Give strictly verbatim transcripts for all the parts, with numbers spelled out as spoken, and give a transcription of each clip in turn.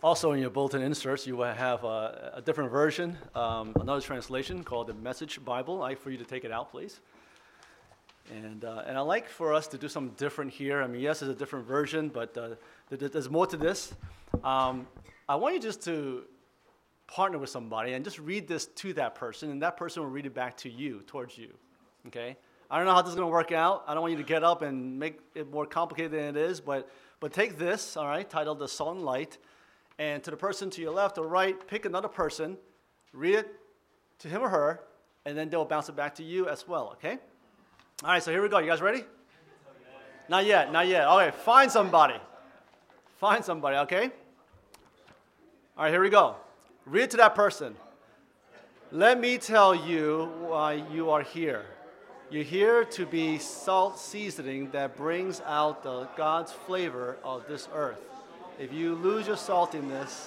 Also in your bulletin inserts, you will have a, a different version, um, another translation called the Message Bible. I'd like for you to take it out, please. And uh, and I'd like for us to do something different here. I mean, yes, it's a different version, but uh, th- there's more to this. Um, I want you just to partner with somebody and just read this to that person, and that person will read it back to you, towards you, okay? I don't know how this is going to work out. I don't want you to get up and make it more complicated than it is, but but take this, all right, titled The Salt and Light, and to the person to your left or right, pick another person, read it to him or her, and then they'll bounce it back to you as well, okay? All right, so here we go. You guys ready? Not yet, not yet. Okay, find somebody. Find somebody, okay? All right, here we go. Read it to that person. Let me tell you why you are here. You're here to be salt seasoning that brings out the God's flavor of this earth. If you lose your saltiness,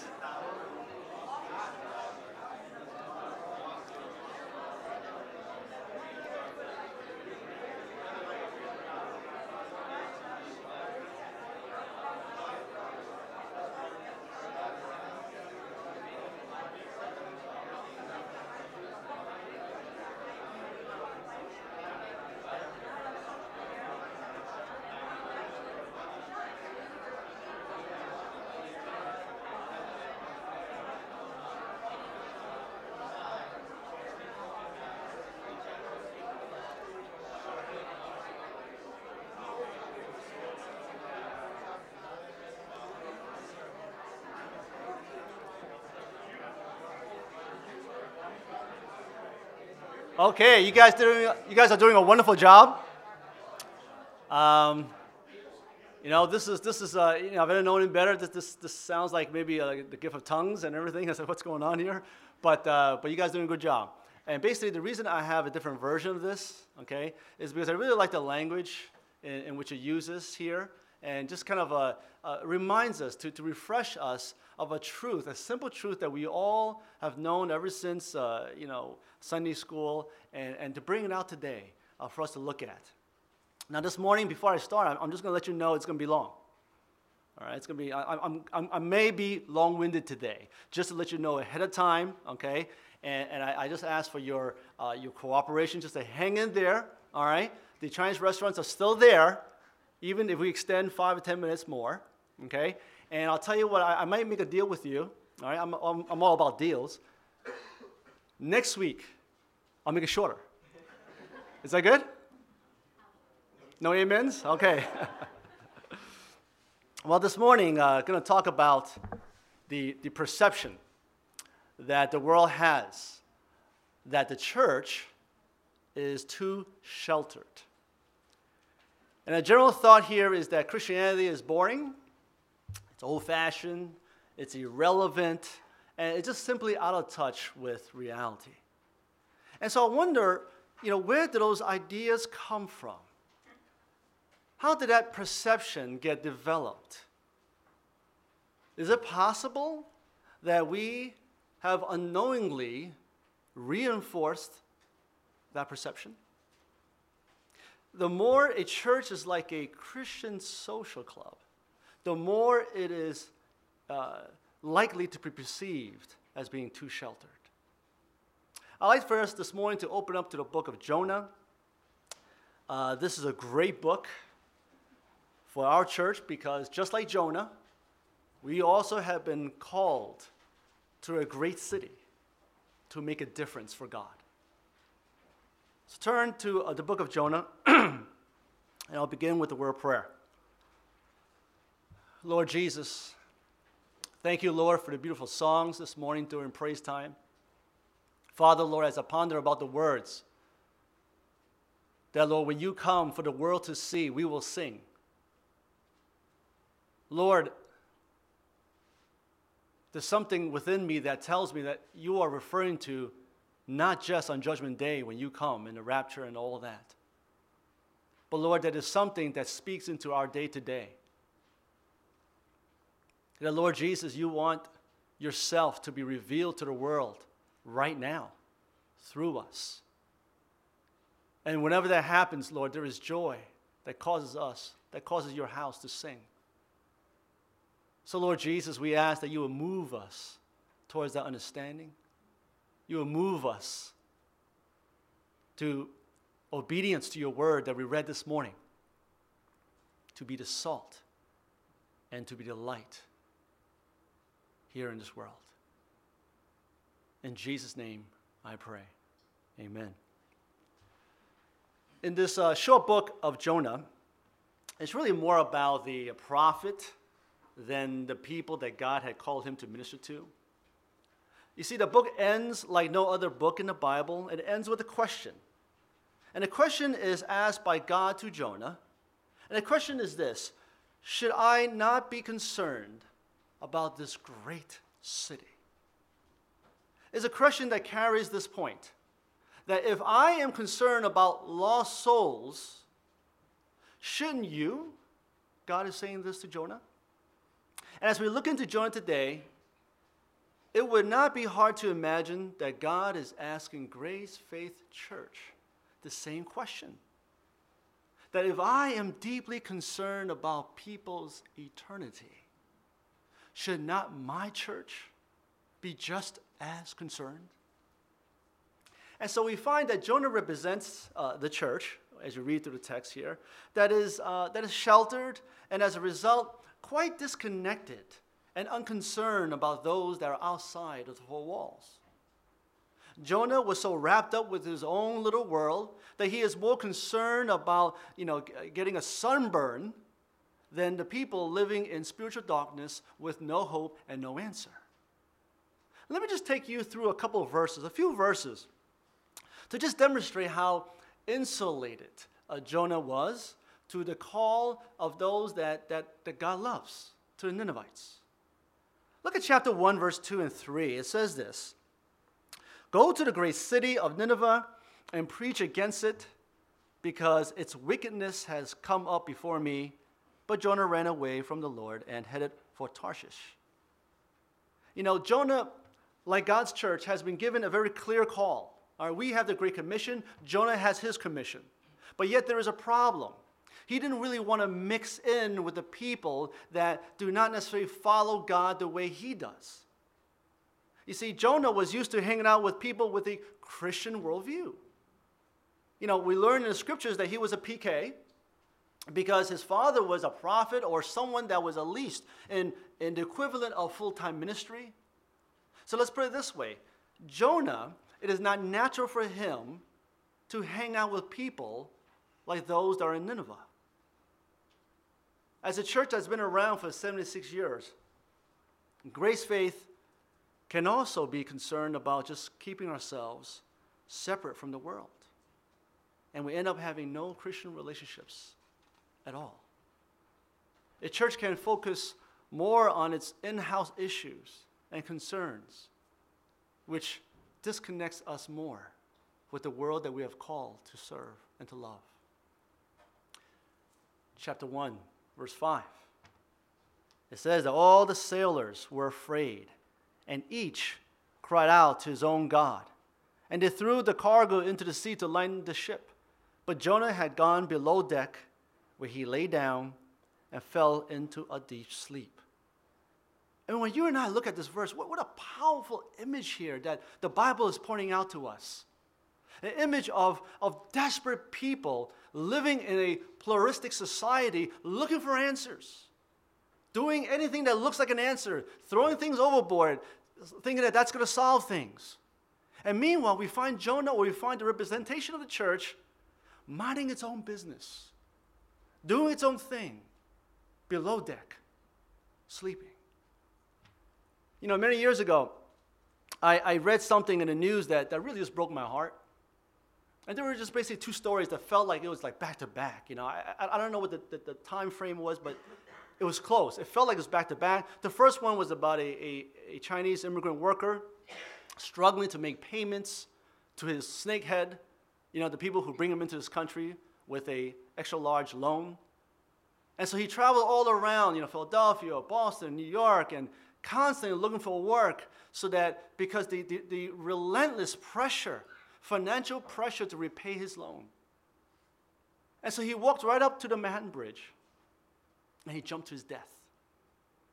okay, you guys doing you guys are doing a wonderful job. Um, you know, this is this is uh, you know, if I didn't know any better, this this this sounds like maybe uh, the gift of tongues and everything. I said, what's going on here? But uh, but you guys are doing a good job. And basically, the reason I have a different version of this, okay, is because I really like the language in, in which it uses here, and just kind of uh, uh, reminds us to to refresh us of a truth, a simple truth that we all have known ever since uh, you know Sunday school, and, and to bring it out today uh, for us to look at. Now, this morning, before I start, I'm, I'm just going to let you know it's going to be long. All right, it's going to be. I, I'm, I'm, I may be long-winded today, just to let you know ahead of time. Okay, and, and I, I just ask for your uh, your cooperation, just to hang in there. All right, the Chinese restaurants are still there, even if we extend five or ten minutes more. Okay. And I'll tell you what, I, I might make a deal with you. All right, I'm, I'm, I'm all about deals. Next week, I'll make it shorter. Is that good? No amens? Okay. Well, this morning, I'm uh, going to talk about the, the perception that the world has that the church is too sheltered. And a general thought here is that Christianity is boring. It's old-fashioned, it's irrelevant, and it's just simply out of touch with reality. And so I wonder, you know, where did those ideas come from? How did that perception get developed? Is it possible that we have unknowingly reinforced that perception? The more a church is like a Christian social club, the more it is uh, likely to be perceived as being too sheltered. I'd like for us this morning to open up to the book of Jonah. Uh, this is a great book for our church because just like Jonah, we also have been called to a great city to make a difference for God. So turn to uh, the book of Jonah, and I'll begin with the word of prayer. Lord Jesus, thank you, Lord, for the beautiful songs this morning during praise time. Father, Lord, as I ponder about the words, that, Lord, when you come for the world to see, we will sing. Lord, there's something within me that tells me that you are referring to not just on Judgment Day when you come in the rapture and all that, but, Lord, that is something that speaks into our day-to-day. That, Lord Jesus, you want yourself to be revealed to the world right now through us. And whenever that happens, Lord, there is joy that causes us, that causes your house to sing. So, Lord Jesus, we ask that you will move us towards that understanding. You will move us to obedience to your word that we read this morning, to be the salt and to be the light here in this world. In Jesus' name, I pray. Amen. In this uh, short book of Jonah, it's really more about the prophet than the people that God had called him to minister to. You see, the book ends like no other book in the Bible. It ends with a question. And the question is asked by God to Jonah. And the question is this: should I not be concerned about this great city? It's a question that carries this point, that if I am concerned about lost souls, shouldn't you? God is saying this to Jonah. And as we look into Jonah today, it would not be hard to imagine that God is asking Grace Faith Church the same question. That if I am deeply concerned about people's eternity, should not my church be just as concerned? And so we find that Jonah represents uh, the church, as you read through the text here, that is, uh, that is sheltered and as a result quite disconnected and unconcerned about those that are outside of the four walls. Jonah was so wrapped up with his own little world that he is more concerned about, you know, getting a sunburn than the people living in spiritual darkness with no hope and no answer. Let me just take you through a couple of verses, a few verses, to just demonstrate how insulated uh, Jonah was to the call of those that, that, that God loves, to the Ninevites. Look at chapter one, verse two and three. It says this: "Go to the great city of Nineveh and preach against it, because its wickedness has come up before me." But Jonah ran away from the Lord and headed for Tarshish. You know, Jonah, like God's church, has been given a very clear call. All right, we have the Great Commission. Jonah has his commission. But yet there is a problem. He didn't really want to mix in with the people that do not necessarily follow God the way he does. You see, Jonah was used to hanging out with people with a Christian worldview. You know, we learn in the scriptures that he was a P K because his father was a prophet or someone that was at least in, in the equivalent of full-time ministry. So let's put it this way. Jonah, it is not natural for him to hang out with people like those that are in Nineveh. As a church that's been around for seventy-six years, Grace Faith can also be concerned about just keeping ourselves separate from the world. And we end up having no Christian relationships at all. A church can focus more on its in-house issues and concerns, which disconnects us more with the world that we have called to serve and to love. Chapter one, verse five. It says that all the sailors were afraid, and each cried out to his own God. And they threw the cargo into the sea to lighten the ship. But Jonah had gone below deck, where he lay down and fell into a deep sleep. And when you and I look at this verse, what, what a powerful image here that the Bible is pointing out to us. An image of, of desperate people living in a pluralistic society looking for answers, doing anything that looks like an answer, throwing things overboard, thinking that that's going to solve things. And meanwhile, we find Jonah, or we find the representation of the church, minding its own business, doing its own thing, below deck, sleeping. You know, many years ago, I, I read something in the news that, that really just broke my heart. And there were just basically two stories that felt like it was like back to back. You know, I, I, I don't know what the, the, the time frame was, but it was close. It felt like it was back to back. The first one was about a, a, a Chinese immigrant worker struggling to make payments to his snakehead, you know, the people who bring him into this country with a extra large loan. And so he traveled all around, you know, Philadelphia, Boston, New York, and constantly looking for work, so that because the, the, the relentless pressure, financial pressure to repay his loan. And so he walked right up to the Manhattan Bridge, and he jumped to his death.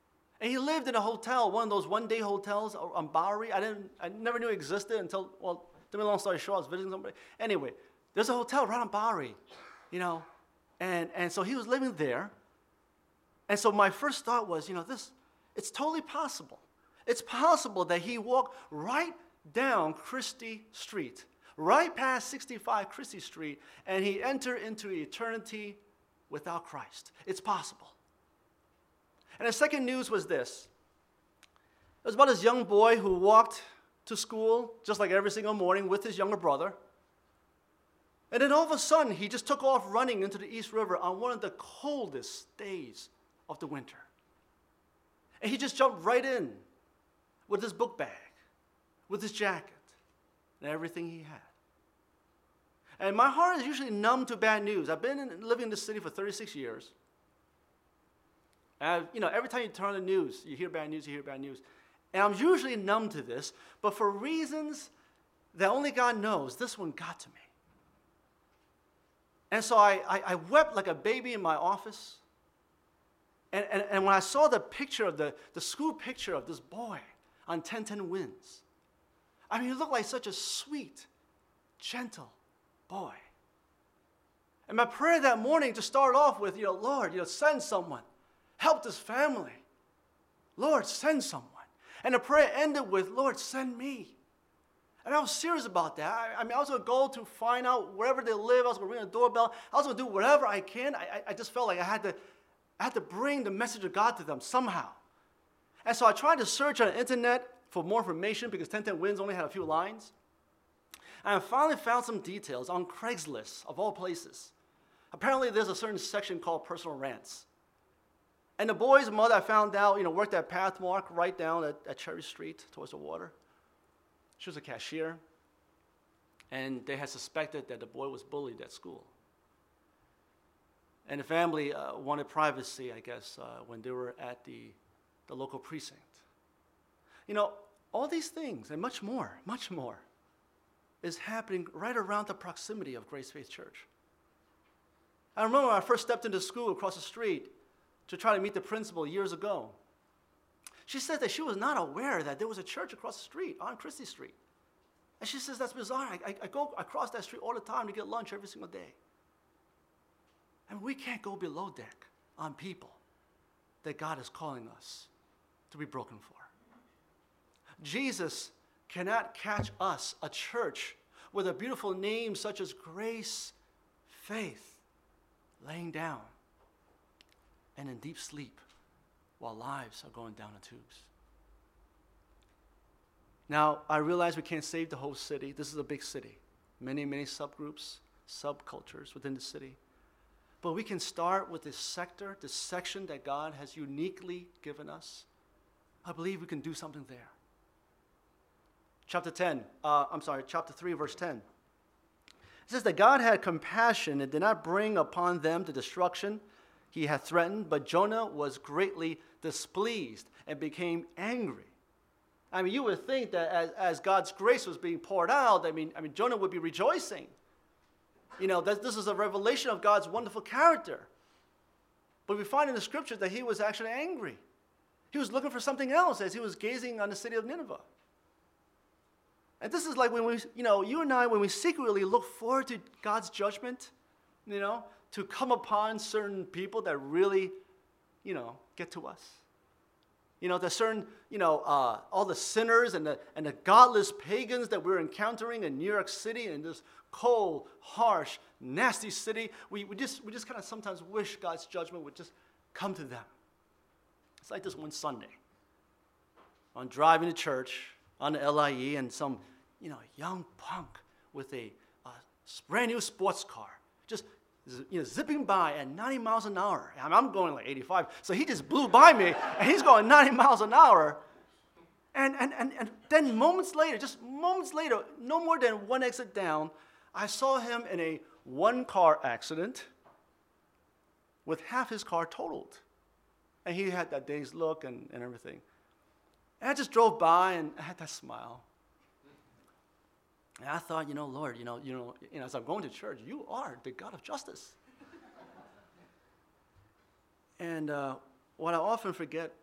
And he lived in a hotel, one of those one-day hotels on Bowery. I didn't, I never knew it existed until, well, to make a long story short, I was visiting somebody. Anyway, there's a hotel right on Bowery, you know, and, and so he was living there. And so my first thought was, you know, this, it's totally possible. It's possible that he walked right down Christie Street, right past sixty-five Christie Street, and he entered into eternity without Christ. It's possible. And the second news was this. It was about this young boy who walked to school just like every single morning with his younger brother. And then all of a sudden, he just took off running into the East River on one of the coldest days of the winter. And he just jumped right in with his book bag, with his jacket, and everything he had. And my heart is usually numb to bad news. I've been in, living in this city for thirty-six years. And I've, you know, every time you turn on the news, you hear bad news, you hear bad news. And I'm usually numb to this, but for reasons that only God knows, this one got to me. And so I, I, I wept like a baby in my office. And, and, and when I saw the picture of the, the school picture of this boy on ten ten Winds, I mean, he looked like such a sweet, gentle boy. And my prayer that morning to start off with, you know, Lord, you know, send someone. Help this family. Lord, send someone. And the prayer ended with, Lord, send me. And I was serious about that. I, I mean, I was going to go to find out wherever they live. I was going to ring a doorbell. I was going to do whatever I can. I, I, I just felt like I had to, I had to bring the message of God to them somehow. And so I tried to search on the internet for more information because ten ten Winds only had a few lines. And I finally found some details on Craigslist, of all places. Apparently, there's a certain section called personal rants. And the boy's mother, I found out, you know, worked at Pathmark right down at, at Cherry Street towards the water. She was a cashier. And they had suspected that the boy was bullied at school. And the family uh, wanted privacy, I guess, uh, when they were at the, the local precinct. You know, all these things and much more, much more, is happening right around the proximity of Grace Faith Church. I remember when I first stepped into school across the street to try to meet the principal years ago. She said that she was not aware that there was a church across the street on Christie Street. And she says, that's bizarre. I, I, I go across that street all the time to get lunch every single day. And we can't go below deck on people that God is calling us to be broken for. Jesus cannot catch us, a church with a beautiful name such as Grace Faith, laying down and in deep sleep while lives are going down the tubes. Now, I realize we can't save the whole city. This is a big city. Many, many subgroups, subcultures within the city. But we can start with this sector, this section that God has uniquely given us. I believe we can do something there. Chapter ten, uh, I'm sorry, chapter three, verse ten. It says that God had compassion and did not bring upon them the destruction he had threatened, but Jonah was greatly displeased and became angry. I mean, you would think that as, as God's grace was being poured out, I mean, I mean, Jonah would be rejoicing. You know, that this is a revelation of God's wonderful character. But we find in the scriptures that he was actually angry. He was looking for something else as he was gazing on the city of Nineveh. And this is like when we, you know, you and I, when we secretly look forward to God's judgment, you know, to come upon certain people that really, you know, get to us. You know, there's certain, you know, uh, all the sinners and the, and the godless pagans that we're encountering in New York City, in this cold, harsh, nasty city. We, we just, we just kind of sometimes wish God's judgment would just come to them. It's like this one Sunday. I'm driving to church on the L I E, and some, you know, young punk with a, a brand new sports car, just, you know, zipping by at ninety miles an hour. I mean, I'm going like eighty-five, so he just blew by me, and he's going ninety miles an hour. And, and, and, and then moments later, just moments later, no more than one exit down, I saw him in a one-car accident with half his car totaled. And he had that dazed look and, and everything. And I just drove by, and I had that smile. And I thought, you know, Lord, you know, you know, you know, as I'm going to church, you are the God of justice. And uh, what I often forget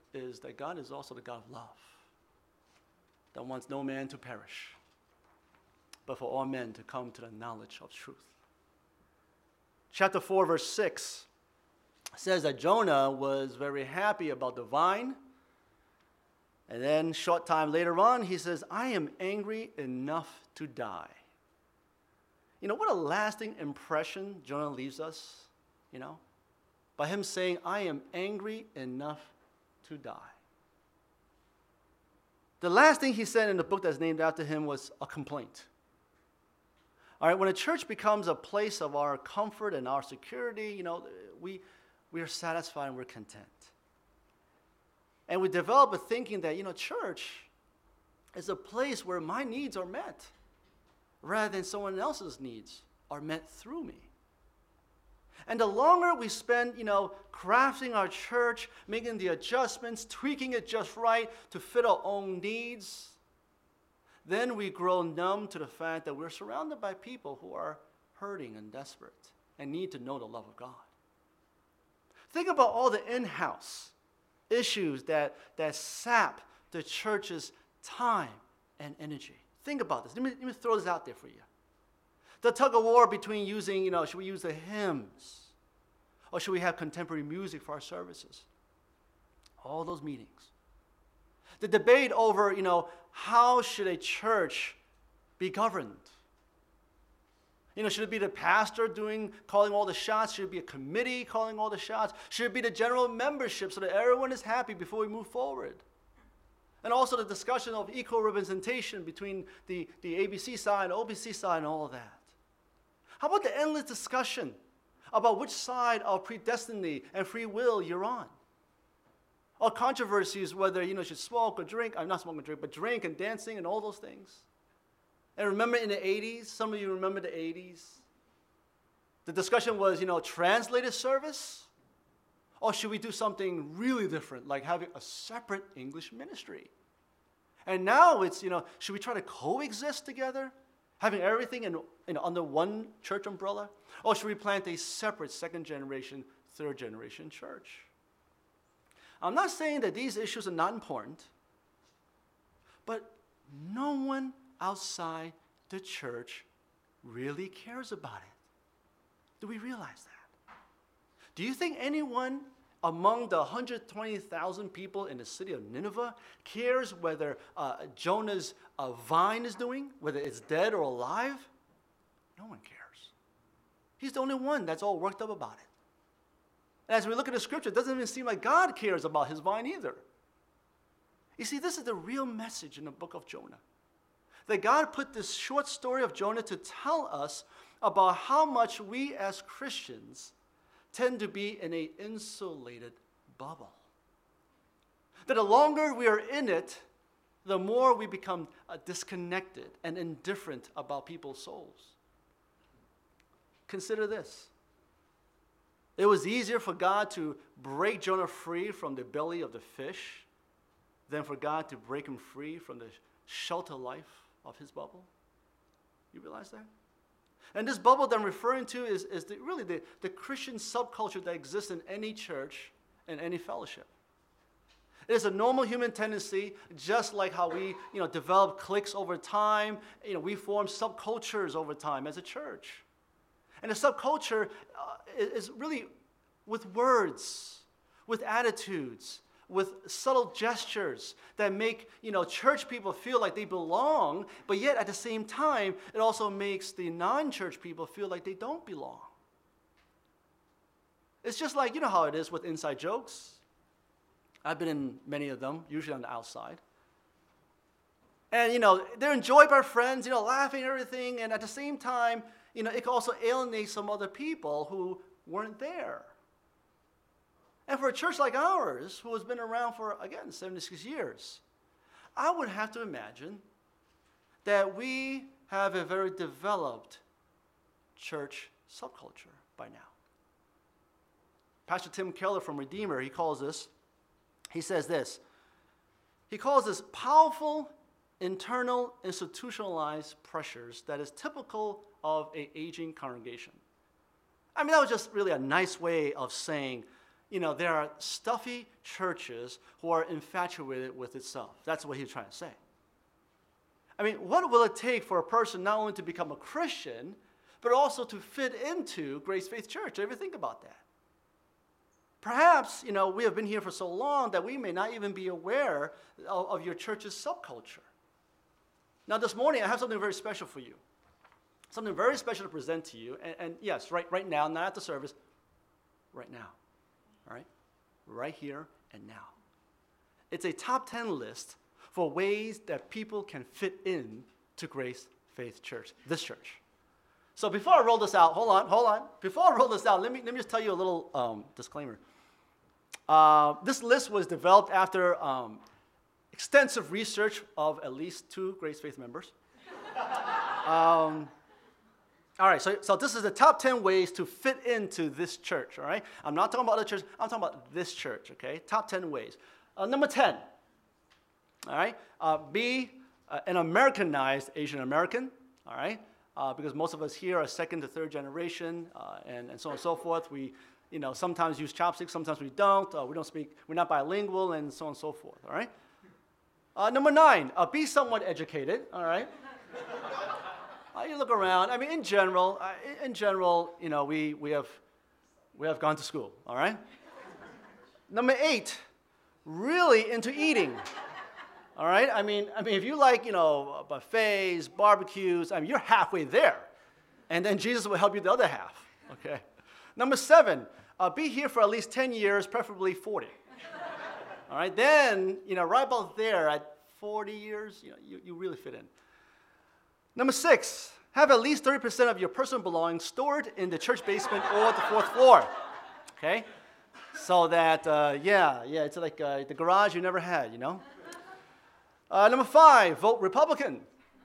is that God is also the God of love, that wants no man to perish, but for all men to come to the knowledge of truth. Chapter four, verse six says that Jonah was very happy about the vine. And then short time later on, he says, I am angry enough to die. You know, what a lasting impression Jonah leaves us, you know, by him saying, I am angry enough to die. The last thing he said in the book that's named after him was a complaint. All right, when a church becomes a place of our comfort and our security, you know, we, we are satisfied and we're content. And we develop a thinking that, you know, church is a place where my needs are met rather than someone else's needs are met through me. And the longer we spend, you know, crafting our church, making the adjustments, tweaking it just right to fit our own needs, then we grow numb to the fact that we're surrounded by people who are hurting and desperate and need to know the love of God. Think about all the in-house issues that, that sap the church's time and energy. Think about this. Let me, let me throw this out there for you. The tug of war between using, you know, should we use the hymns? Or should we have contemporary music for our services? All those meetings. The debate over, you know, how should a church be governed? You know, should it be the pastor doing, calling all the shots? Should it be a committee calling all the shots? Should it be the general membership so that everyone is happy before we move forward? And also the discussion of equal representation between the, the A B C side and O B C side and all of that. How about the endless discussion about which side of predestiny and free will you're on? Or controversies whether, you know, you should smoke or drink, I'm not smoking or drink, but drink and dancing and all those things. And remember in the eighties, some of you remember the eighties, the discussion was, you know, translated service? Or should we do something really different, like having a separate English ministry? And now it's, you know, should we try to coexist together, having everything in, in under one church umbrella? Or should we plant a separate second generation, third generation church? I'm not saying that these issues are not important, but no one outside the church really cares about it. Do we realize that? Do you think anyone among the one hundred twenty thousand people in the city of Nineveh cares whether uh, Jonah's uh, vine is doing, whether it's dead or alive? No one cares. He's the only one that's all worked up about it. And as we look at the scripture, it doesn't even seem like God cares about his vine either. You see, this is the real message in the book of Jonah. That God put this short story of Jonah to tell us about how much we as Christians tend to be in an insulated bubble. That the longer we are in it, the more we become uh, disconnected and indifferent about people's souls. Consider this. It was easier for God to break Jonah free from the belly of the fish than for God to break him free from the shelter life of his bubble. You realize that? And this bubble that I'm referring to is, is the, really the, the Christian subculture that exists in any church and any fellowship. It is a normal human tendency, just like how we, you know, develop cliques over time. You know, we form subcultures over time as a church. And the subculture uh, is really with words, with attitudes, with subtle gestures that make, you know, church people feel like they belong, but yet at the same time, it also makes the non-church people feel like they don't belong. It's just like, you know how it is with inside jokes. I've been in many of them, usually on the outside. And, you know, they're enjoyed by friends, you know, laughing and everything, and at the same time, you know, it can also alienate some other people who weren't there. And for a church like ours, who has been around for, again, seventy-six years, I would have to imagine that we have a very developed church subculture by now. Pastor Tim Keller from Redeemer, he calls this, he says this, he calls this powerful internal institutionalized pressures that is typical of an aging congregation. I mean, that was just really a nice way of saying, you know, there are stuffy churches who are infatuated with itself. That's what he's trying to say. I mean, what will it take for a person not only to become a Christian, but also to fit into Grace Faith Church? Ever think about that? Perhaps, you know, we have been here for so long that we may not even be aware of, of your church's subculture. Now, this morning, I have something very special for you. Something very special to present to you. And, and yes, right, right now, not at the service, right now. All right? Right here and now. It's a top ten list for ways that people can fit in to Grace Faith Church, this church. So before I roll this out, hold on, hold on. Before I roll this out, let me, let me just tell you a little um, disclaimer. Uh, this list was developed after um, extensive research of at least two Grace Faith members. um, all right, so, so this is the top ten ways to fit into this church, all right? I'm not talking about other churches, I'm talking about this church, okay? Top ten ways. Uh, number ten, all right? Uh, be uh, an Americanized Asian American, all right? Uh, because most of us here are second to third generation, uh, and, and so on and so forth. We, you know, sometimes use chopsticks, sometimes we don't. Uh, we don't speak, we're not bilingual, and so on and so forth, all right? Uh, number nine, uh, be somewhat educated, all right? uh, you look around, I mean, in general, uh, in general, you know, we, we, have, we have gone to school, all right? Number eight, really into eating. All right? I mean, I mean, if you like, you know, buffets, barbecues, I mean, you're halfway there. And then Jesus will help you the other half, okay? Number seven, uh, be here for at least ten years, preferably forty. All right? Then, you know, right about there at forty years, you know, you, you really fit in. Number six, have at least thirty percent of your personal belongings stored in the church basement or the fourth floor, okay? So that, uh, yeah, yeah, it's like uh, the garage you never had, you know? Uh, number five, vote Republican.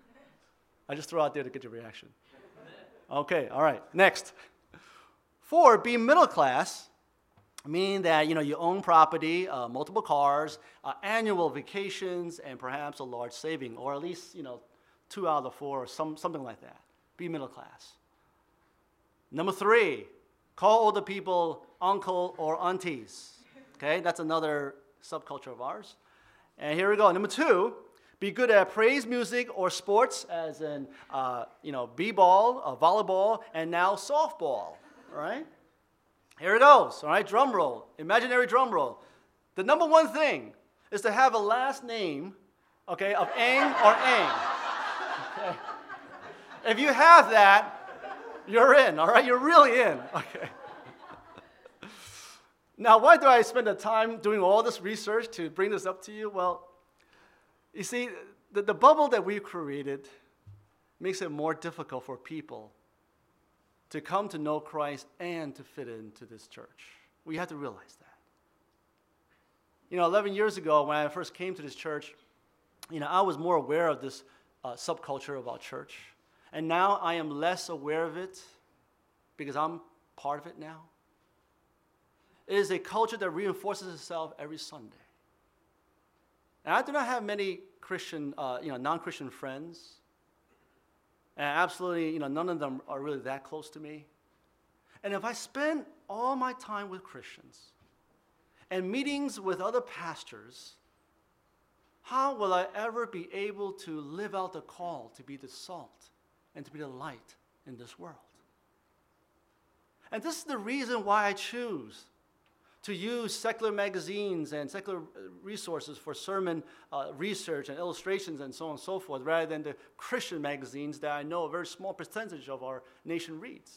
I just throw out there to get your reaction. Okay, all right, next. Four, be middle class, meaning that, you know, you own property, uh, multiple cars, uh, annual vacations, and perhaps a large saving, or at least, you know, two out of the four, or some, something like that. Be middle class. Number three, call older people uncle or aunties. Okay, that's another subculture of ours. And here we go. Number two, be good at praise music or sports, as in, uh, you know, b-ball, uh, volleyball, and now softball. All right? Here it goes. All right, drum roll, imaginary drum roll. The number one thing is to have a last name, okay, of Ang or Ang. Okay? If you have that, you're in. All right, you're really in. Okay. Now, why do I spend the time doing all this research to bring this up to you? Well, you see, the, the bubble that we've created makes it more difficult for people to come to know Christ and to fit into this church. We have to realize that. You know, eleven years ago, when I first came to this church, you know, I was more aware of this uh, subculture of our church. And now I am less aware of it because I'm part of it now. It is a culture that reinforces itself every Sunday. And I do not have many Christian, uh, you know, non-Christian friends. And absolutely, you know, none of them are really that close to me. And if I spend all my time with Christians and meetings with other pastors, how will I ever be able to live out the call to be the salt and to be the light in this world? And this is the reason why I choose to use secular magazines and secular resources for sermon uh, research and illustrations and so on and so forth, rather than the Christian magazines that I know a very small percentage of our nation reads.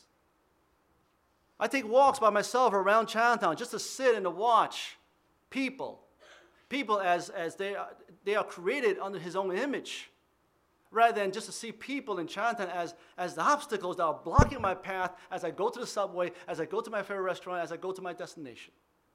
I take walks by myself around Chinatown just to sit and to watch people, people as, as they, are, they are created under His own image, rather than just to see people in Chinatown as, as the obstacles that are blocking my path as I go to the subway, as I go to my favorite restaurant, as I go to my destination.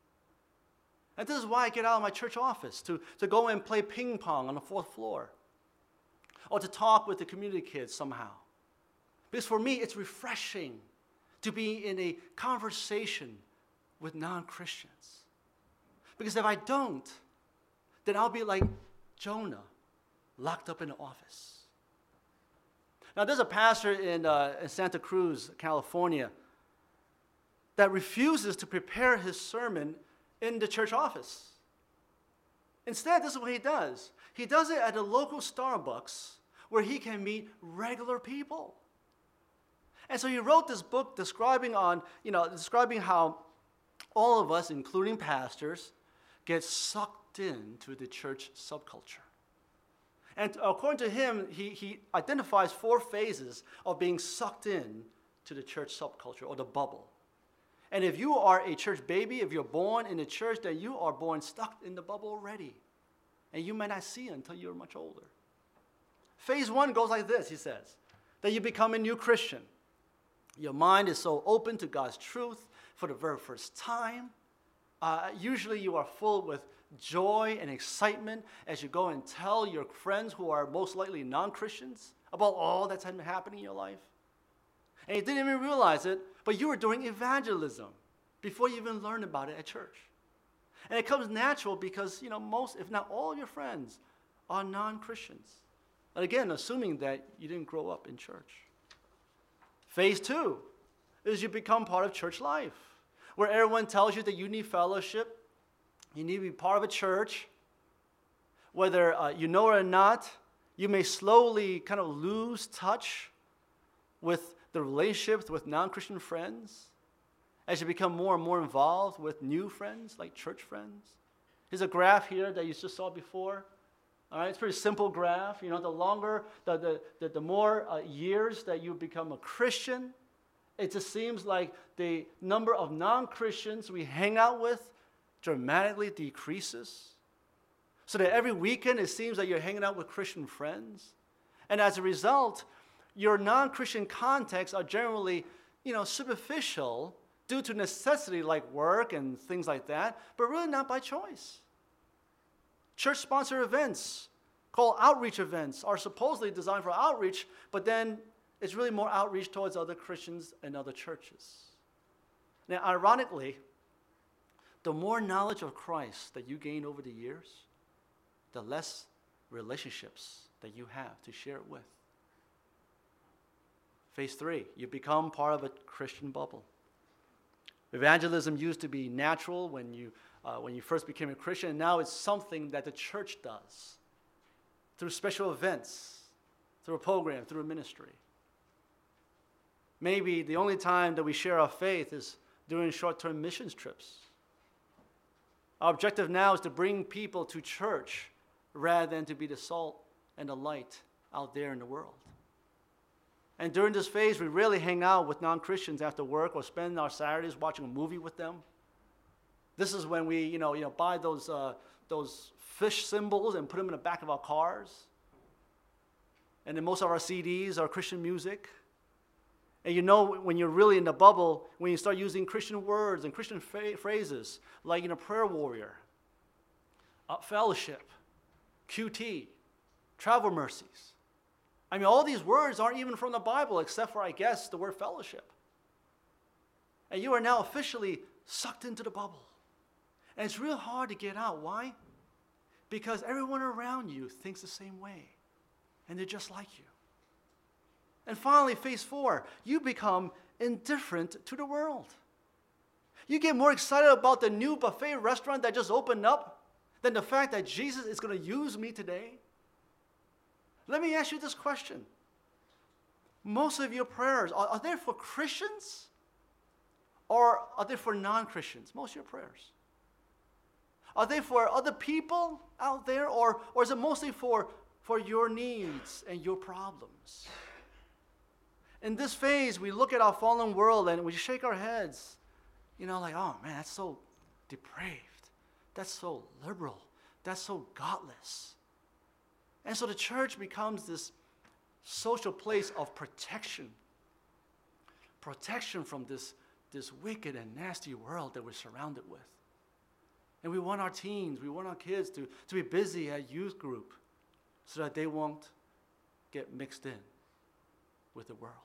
And this is why I get out of my church office, to, to go and play ping pong on the fourth floor, or to talk with the community kids somehow. Because for me, it's refreshing to be in a conversation with non-Christians. Because if I don't, then I'll be like Jonah, locked up in the office. Now, there's a pastor in, uh, in Santa Cruz, California, that refuses to prepare his sermon in the church office. Instead, this is what he does. He does it at a local Starbucks where he can meet regular people. And so he wrote this book describing on, you know, describing how all of us, including pastors, get sucked into the church subculture. And according to him, he, he identifies four phases of being sucked in to the church subculture or the bubble. And if you are a church baby, if you're born in the church, then you are born stuck in the bubble already. And you may not see it until you're much older. Phase one goes like this, he says, that you become a new Christian. Your mind is so open to God's truth for the very first time. Uh, usually you are full with joy and excitement as you go and tell your friends who are most likely non-Christians about all that's been happening in your life. And you didn't even realize it, but you were doing evangelism before you even learned about it at church. And it comes natural because, you know, most, if not all, your friends are non-Christians. And again, assuming that you didn't grow up in church. Phase two is you become part of church life, where everyone tells you that you need fellowship, you need to be part of a church. Whether uh, you know it or not, you may slowly kind of lose touch with the relationships with non-Christian friends as you become more and more involved with new friends, like church friends. Here's a graph here that you just saw before. All right, it's a pretty simple graph. You know, the longer, the, the, the, the more uh, years that you become a Christian, it just seems like the number of non-Christians we hang out with dramatically decreases. So that every weekend it seems like you're hanging out with Christian friends. And as a result, your non-Christian contacts are generally, you know, superficial due to necessity like work and things like that, but really not by choice. Church-sponsored events called outreach events are supposedly designed for outreach, but then it's really more outreach towards other Christians and other churches. Now, ironically, the more knowledge of Christ that you gain over the years, the less relationships that you have to share it with. Phase three, you become part of a Christian bubble. Evangelism used to be natural when you, uh, when you first became a Christian, and now it's something that the church does through special events, through a program, through a ministry. Maybe the only time that we share our faith is during short-term missions trips. Our objective now is to bring people to church rather than to be the salt and the light out there in the world. And during this phase, we rarely hang out with non-Christians after work or spend our Saturdays watching a movie with them. This is when we, you know, you know, buy those, uh, those fish symbols and put them in the back of our cars. And then most of our C Ds are Christian music. And you know when you're really in the bubble, when you start using Christian words and Christian fa- phrases, like, you know, prayer warrior, uh, fellowship, Q T, travel mercies. I mean, all these words aren't even from the Bible, except for, I guess, the word fellowship. And you are now officially sucked into the bubble. And it's real hard to get out. Why? Because everyone around you thinks the same way. And they're just like you. And finally, phase four, you become indifferent to the world. You get more excited about the new buffet restaurant that just opened up than the fact that Jesus is going to use me today. Let me ask you this question. Most of your prayers, are, are they for Christians or are they for non-Christians? Most of your prayers. Are they for other people out there, or, or is it mostly for, for your needs and your problems? In this phase, we look at our fallen world and we shake our heads, you know, like, oh man, that's so depraved. That's so liberal. That's so godless. And so the church becomes this social place of protection. Protection from this, this wicked and nasty world that we're surrounded with. And we want our teens, we want our kids to, to be busy at youth group so that they won't get mixed in with the world.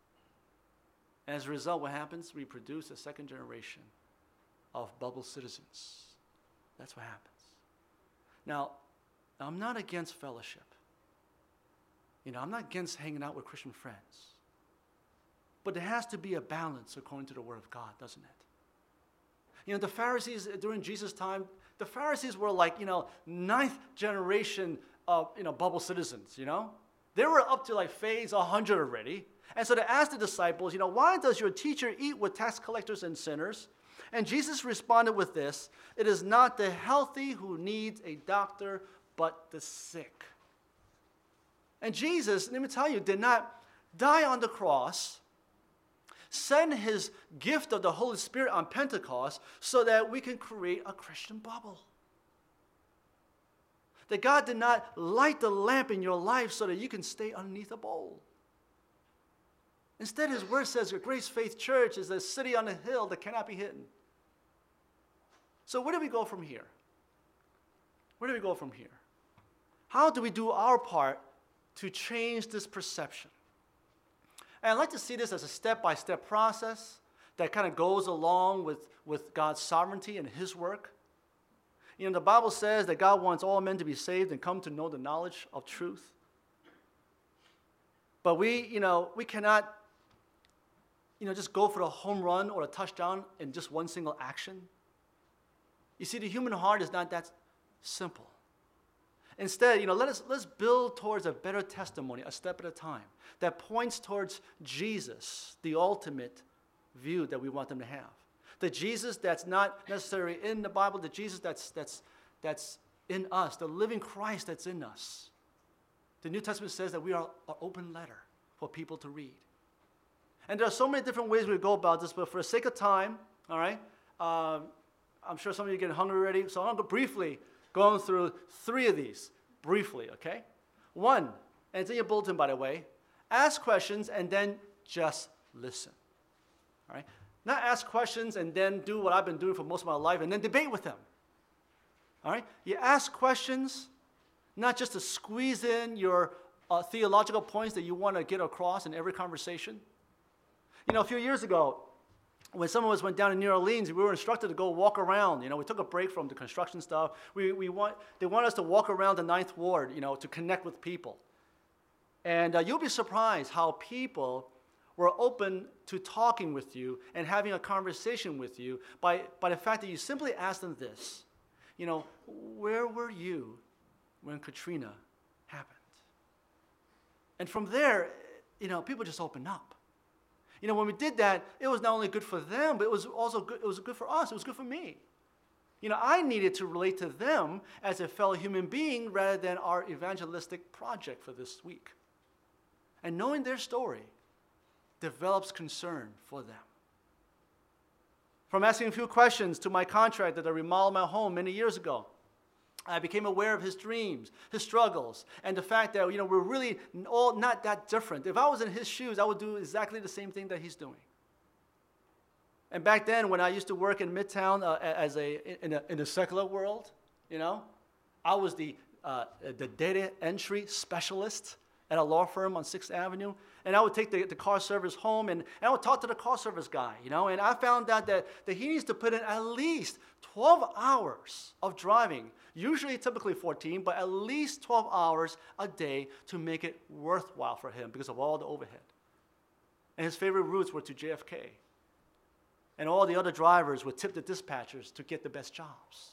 And as a result, what happens? We produce a second generation of bubble citizens. That's what happens. Now, I'm not against fellowship. You know, I'm not against hanging out with Christian friends. But there has to be a balance according to the Word of God, doesn't it? You know, the Pharisees during Jesus' time, the Pharisees were like, you know, ninth generation of, you know, bubble citizens, you know? They were up to like phase one hundred already. And so they asked the disciples, you know, why does your teacher eat with tax collectors and sinners? And Jesus responded with this, it is not the healthy who needs a doctor, but the sick. And Jesus, let me tell you, did not die on the cross, send his gift of the Holy Spirit on Pentecost so that we can create a Christian bubble. That God did not light the lamp in your life so that you can stay underneath a bowl. Instead, his word says your Grace Faith Church is a city on a hill that cannot be hidden. So where do we go from here? Where do we go from here? How do we do our part to change this perception? And I'd like to see this as a step-by-step process that kind of goes along with, with God's sovereignty and his work. You know, the Bible says that God wants all men to be saved and come to know the knowledge of truth. But we, you know, we cannot, you know, just go for a home run or a touchdown in just one single action. You see, the human heart is not that simple. Instead, you know, let us, let's build towards a better testimony, a step at a time, that points towards Jesus, the ultimate view that we want them to have. The Jesus that's not necessarily in the Bible, the Jesus that's, that's, that's in us, the living Christ that's in us. The New Testament says that we are an open letter for people to read. And there are so many different ways we go about this, but for the sake of time, all right, um, I'm sure some of you are getting hungry already, so I'm going to briefly going through three of these, briefly, okay? One, and it's in your bulletin, by the way, ask questions and then just listen, all right? Not ask questions and then do what I've been doing for most of my life and then debate with them, all right? You ask questions, not just to squeeze in your uh, theological points that you want to get across in every conversation. You know, a few years ago, when some of us went down to New Orleans, we were instructed to go walk around. You know, we took a break from the construction stuff. We, we want, they want us to walk around the Ninth Ward, you know, to connect with people. And uh, you'll be surprised how people were open to talking with you and having a conversation with you by, by the fact that you simply asked them this. You know, where were you when Katrina happened? And from there, you know, people just opened up. You know, when we did that, it was not only good for them, but it was also good, it was good for us. It was good for me. You know, I needed to relate to them as a fellow human being rather than our evangelistic project for this week. And knowing their story develops concern for them. From asking a few questions to my contractor that remodeled my home many years ago, I became aware of his dreams, his struggles, and the fact that, you know, we're really all not that different. If I was in his shoes, I would do exactly the same thing that he's doing. And back then, when I used to work in Midtown uh, as a in, a in a secular world, you know, I was the uh, the data entry specialist at a law firm on Sixth Avenue, and I would take the, the car service home, and, and I would talk to the car service guy, you know, and I found out that, that he needs to put in at least twelve hours of driving, usually typically fourteen, but at least twelve hours a day to make it worthwhile for him because of all the overhead. And his favorite routes were to J F K. And all the other drivers would tip the dispatchers to get the best jobs.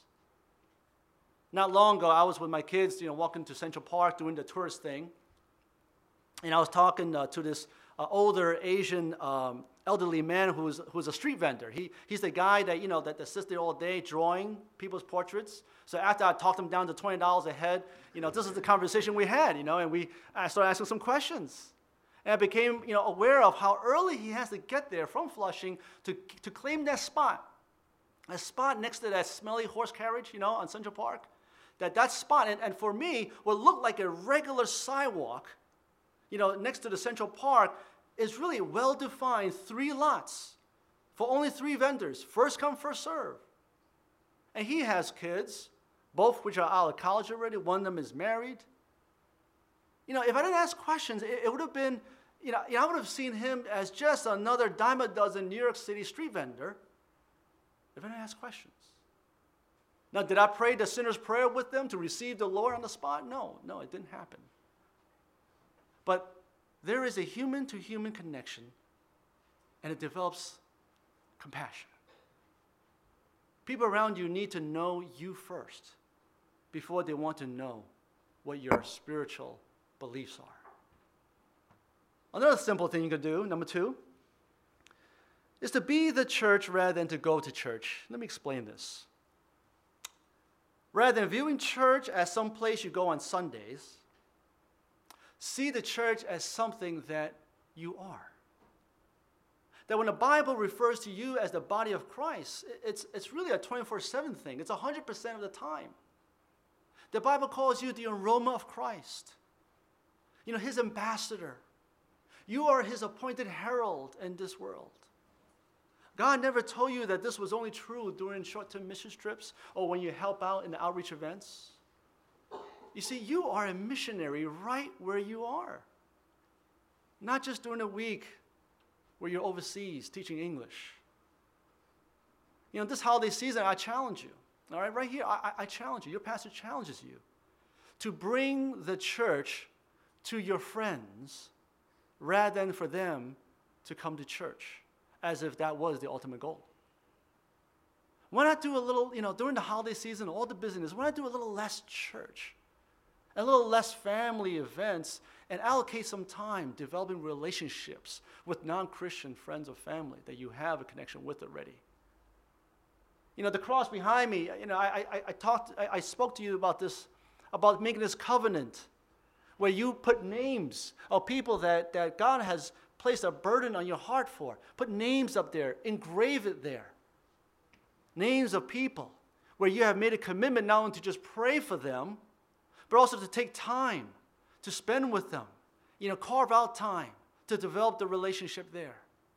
Not long ago, I was with my kids, you know, walking to Central Park doing the tourist thing. And I was talking uh, to this uh, older Asian um, elderly man who was, who was a street vendor. He, he's the guy that, you know, that, that sits there all day drawing people's portraits. So after I talked him down to twenty dollars a head, you know, this is the conversation we had, you know, and we I started asking some questions. And I became, you know, aware of how early he has to get there from Flushing to, to claim that spot. A spot next to that smelly horse carriage, you know, on Central Park. That that spot, and, and for me, what looked like a regular sidewalk, you know, next to the Central Park, is really well-defined three lots for only three vendors. First come, first serve. And he has kids, both which are out of college already. One of them is married. You know, if I didn't ask questions, it, it would have been, you know, I would have seen him as just another dime a dozen New York City street vendor if I didn't ask questions. Now, did I pray the sinner's prayer with them to receive the Lord on the spot? No, no, it didn't happen. But there is a human-to-human connection and it develops compassion. People around you need to know you first before they want to know what your spiritual beliefs are. Another simple thing you could do, number two, is to be the church rather than to go to church. Let me explain this. Rather than viewing church as some place you go on Sundays, see the church as something that you are. That when the Bible refers to you as the body of Christ, it's, it's really a twenty-four seven thing. It's one hundred percent of the time. The Bible calls you the aroma of Christ. You know, his ambassador. You are his appointed herald in this world. God never told you that this was only true during short-term mission trips or when you help out in the outreach events. You see, you are a missionary right where you are. Not just during the week where you're overseas teaching English. You know, this holiday season, I challenge you. All right, right here, I, I challenge you. Your pastor challenges you to bring the church to your friends rather than for them to come to church, as if that was the ultimate goal. Why not do a little, you know, during the holiday season, all the busyness, why not do a little less church, a little less family events, and allocate some time developing relationships with non-Christian friends or family that you have a connection with already? You know, the cross behind me, you know, I, I, I talked, I, I spoke to you about this, about making this covenant where you put names of people that, that God has placed a burden on your heart for. Put names up there, engrave it there. Names of people where you have made a commitment not only to just pray for them, but also to take time to spend with them. You know, carve out time to develop the relationship there.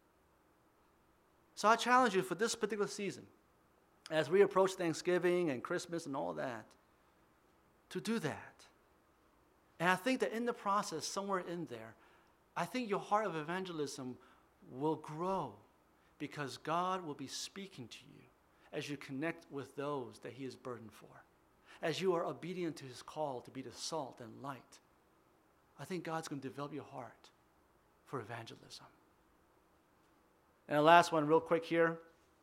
So I challenge you for this particular season, as we approach Thanksgiving and Christmas and all that, to do that. And I think that in the process, somewhere in there, I think your heart of evangelism will grow because God will be speaking to you as you connect with those that he is burdened for. As you are obedient to his call to be the salt and light, I think God's going to develop your heart for evangelism. And the last one, real quick here,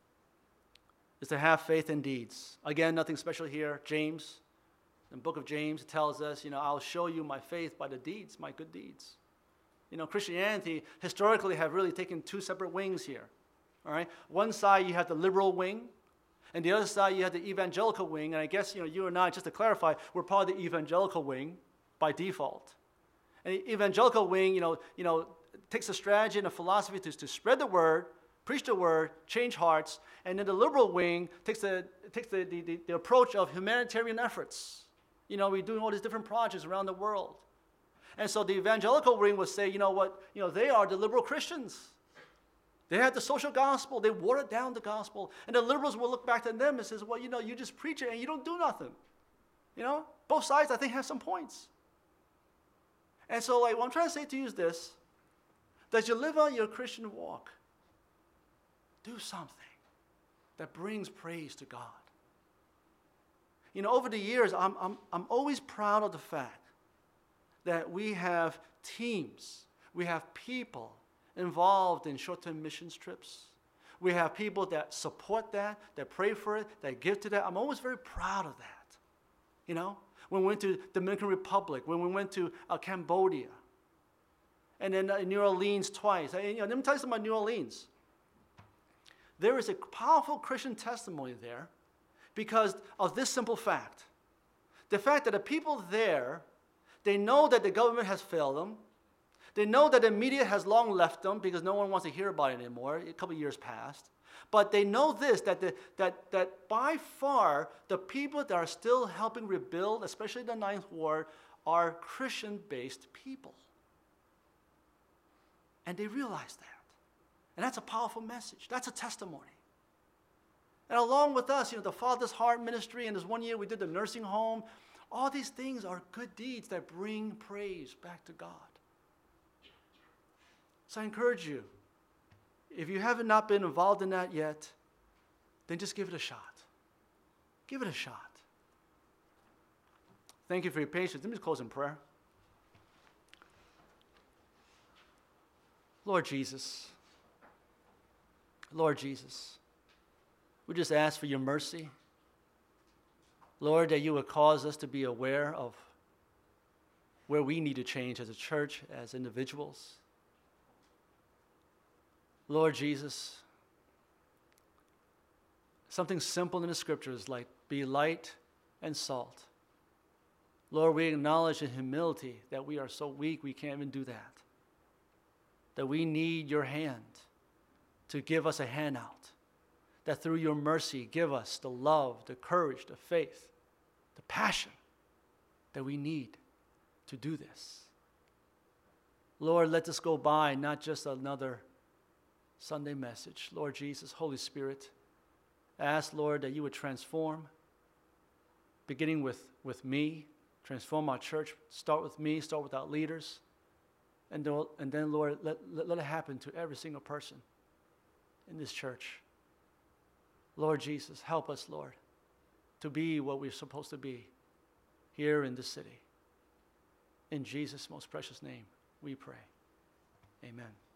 is to have faith in deeds. Again, nothing special here. James, in the book of James, it tells us, you know, I'll show you my faith by the deeds, my good deeds. You know, Christianity historically have really taken two separate wings here. All right? One side you have the liberal wing, and the other side you have the evangelical wing. And I guess, you know, you and I, just to clarify, we're part of the evangelical wing by default. And the evangelical wing, you know, you know, takes a strategy and a philosophy to, to spread the word, preach the word, change hearts. And then the liberal wing takes the takes the, the, the, the approach of humanitarian efforts. You know, we're doing all these different projects around the world. And so the evangelical wing would say, you know what, you know, they are the liberal Christians. They have the social gospel. They watered down the gospel. And the liberals will look back to them and says, well, you know, you just preach it and you don't do nothing. You know, both sides, I think, have some points. And so, like, what I'm trying to say to you is this, that as you live out your Christian walk, do something that brings praise to God. You know, over the years, I'm, I'm, I'm always proud of the fact that we have teams, we have people involved in short-term missions trips. We have people that support that, that pray for it, that give to that. I'm always very proud of that. You know, when we went to Dominican Republic, when we went to uh, Cambodia, and then uh, New Orleans twice. I, you know, let me tell you something about New Orleans. There is a powerful Christian testimony there because of this simple fact. The fact that the people there, they know that the government has failed them. They know that the media has long left them because no one wants to hear about it anymore. A couple of years passed. But they know this, that, the, that, that by far the people that are still helping rebuild, especially the Ninth Ward, are Christian-based people. And they realize that. And that's a powerful message. That's a testimony. And along with us, you know, the Father's Heart Ministry, and this one year we did the nursing home. All these things are good deeds that bring praise back to God. So I encourage you, if you haven't not been involved in that yet, then just give it a shot. Give it a shot. Thank you for your patience. Let me just close in prayer. Lord Jesus, Lord Jesus, we just ask for your mercy. Lord, that you would cause us to be aware of where we need to change as a church, as individuals. Lord Jesus, something simple in the scriptures like be light and salt. Lord, we acknowledge in humility that we are so weak we can't even do that. That we need your hand to give us a handout. That through your mercy, give us the love, the courage, the faith, the passion that we need to do this. Lord, let this go by, not just another Sunday message. Lord Jesus, Holy Spirit, I ask, Lord, that you would transform, beginning with, with me, transform our church. Start with me, start with our leaders. And then, and then Lord, let, let, let it happen to every single person in this church. Lord Jesus, help us, Lord, to be what we're supposed to be here in this city. In Jesus' most precious name, we pray. Amen.